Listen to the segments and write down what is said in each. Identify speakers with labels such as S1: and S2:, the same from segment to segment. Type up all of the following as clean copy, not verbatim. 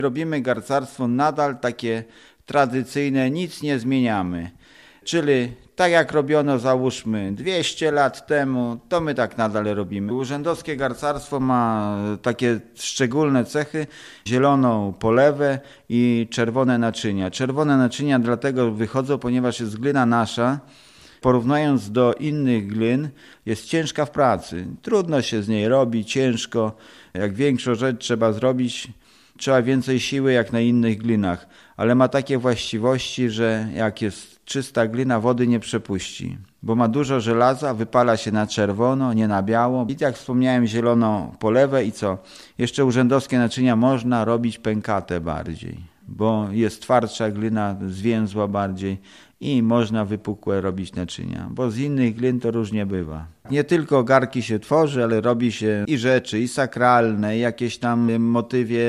S1: Robimy garcarstwo nadal takie tradycyjne, nic nie zmieniamy. Czyli tak jak robiono, załóżmy, 200 lat temu, to my tak nadal robimy. Urzędowskie garcarstwo ma takie szczególne cechy: zieloną polewę i czerwone naczynia. Czerwone naczynia dlatego wychodzą, ponieważ jest glina nasza. Porównując do innych glin, jest ciężka w pracy. Trudno się z niej robi, ciężko. Jak większą rzecz trzeba zrobić, trzeba więcej siły jak na innych glinach. Ale ma takie właściwości, że jak jest czysta glina, wody nie przepuści. Bo ma dużo żelaza, wypala się na czerwono, nie na biało. I jak wspomniałem, zieloną polewę i co? Jeszcze urzędowskie naczynia można robić pękate bardziej, bo jest twardsza glina, zwięzła bardziej i można wypukłe robić naczynia, bo z innych glin to różnie bywa. Nie tylko garki się tworzy, ale robi się i rzeczy, i sakralne, jakieś tam motywie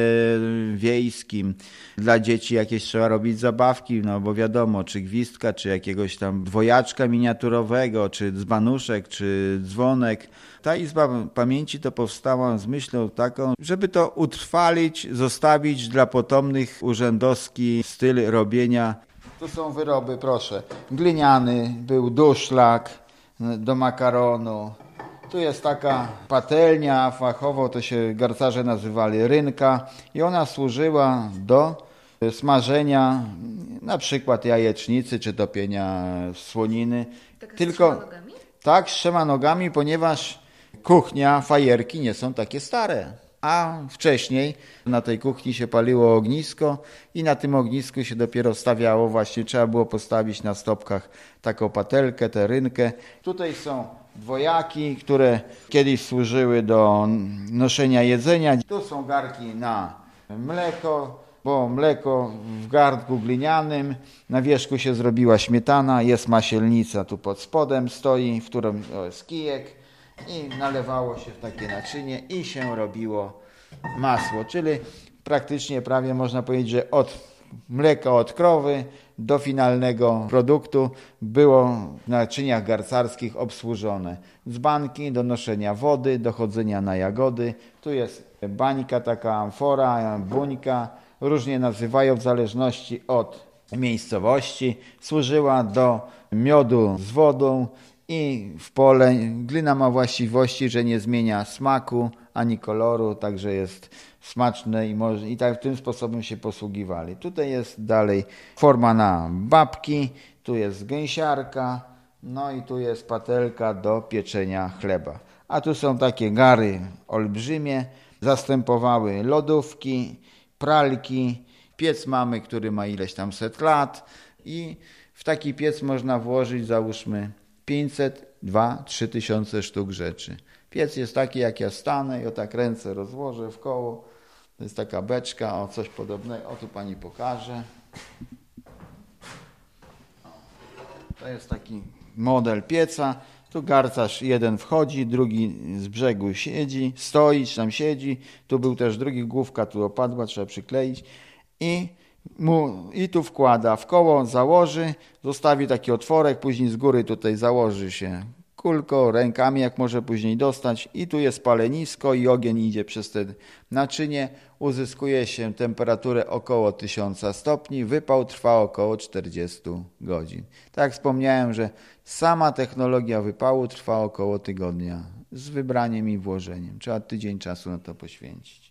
S1: wiejskim. Dla dzieci jakieś trzeba robić zabawki, no bo wiadomo, czy gwizdka, czy jakiegoś tam dwojaczka miniaturowego, czy dzbanuszek, czy dzwonek. Ta Izba Pamięci to powstała z myślą taką, żeby to utrwalić, zostawić dla potomnych urzędowski styl robienia. Tu są wyroby, proszę. Gliniany, był duszlak do makaronu. Tu jest taka patelnia, fachowo to się garcarze nazywali rynka i ona służyła do smażenia na przykład jajecznicy czy topienia słoniny.
S2: Tak,
S1: Tylko
S2: z 3 nogami?
S1: Tak, z 3 nogami, ponieważ kuchnia, fajerki nie są takie stare. A wcześniej na tej kuchni się paliło ognisko i na tym ognisku się dopiero stawiało, właśnie trzeba było postawić na stopkach taką patelkę, tę rynkę. Tutaj są dwojaki, które kiedyś służyły do noszenia jedzenia. Tu są garki na mleko, bo mleko w garnku glinianym, na wierzchu się zrobiła śmietana, jest masielnica, tu pod spodem stoi, w którym jest kijek. I nalewało się w takie naczynie i się robiło masło, czyli praktycznie prawie można powiedzieć, że od mleka od krowy do finalnego produktu było w naczyniach garcarskich obsłużone. Dzbanki do noszenia wody, do chodzenia na jagody. Tu jest bańka, taka amfora, buńka, różnie nazywają w zależności od miejscowości. Służyła do miodu z wodą i w pole. Glina ma właściwości, że nie zmienia smaku ani koloru, także jest smaczne i tak w tym sposobem się posługiwali. Tutaj jest dalej forma na babki, tu jest gęsiarka, no i tu jest patelka do pieczenia chleba. A tu są takie gary olbrzymie, zastępowały lodówki, pralki. Piec mamy, który ma ileś tam set lat i w taki piec można włożyć, załóżmy, 500, 2, 3 tysiące sztuk rzeczy. Piec jest taki, jak ja stanę i o tak ręce rozłożę w koło. To jest taka beczka, o coś podobnego. O, tu pani pokaże. To jest taki model pieca. Tu garcarz jeden wchodzi, drugi z brzegu siedzi, stoi, czy tam siedzi. Tu był też drugi, główka tu opadła, trzeba przykleić. I tu wkłada w koło, założy, zostawi taki otworek, później z góry tutaj założy się kulką, rękami jak może później dostać i tu jest palenisko i ogień idzie przez te naczynie, uzyskuje się temperaturę około 1000 stopni, wypał trwa około 40 godzin. Tak jak wspomniałem, że sama technologia wypału trwa około tygodnia z wybraniem i włożeniem. Trzeba tydzień czasu na to poświęcić.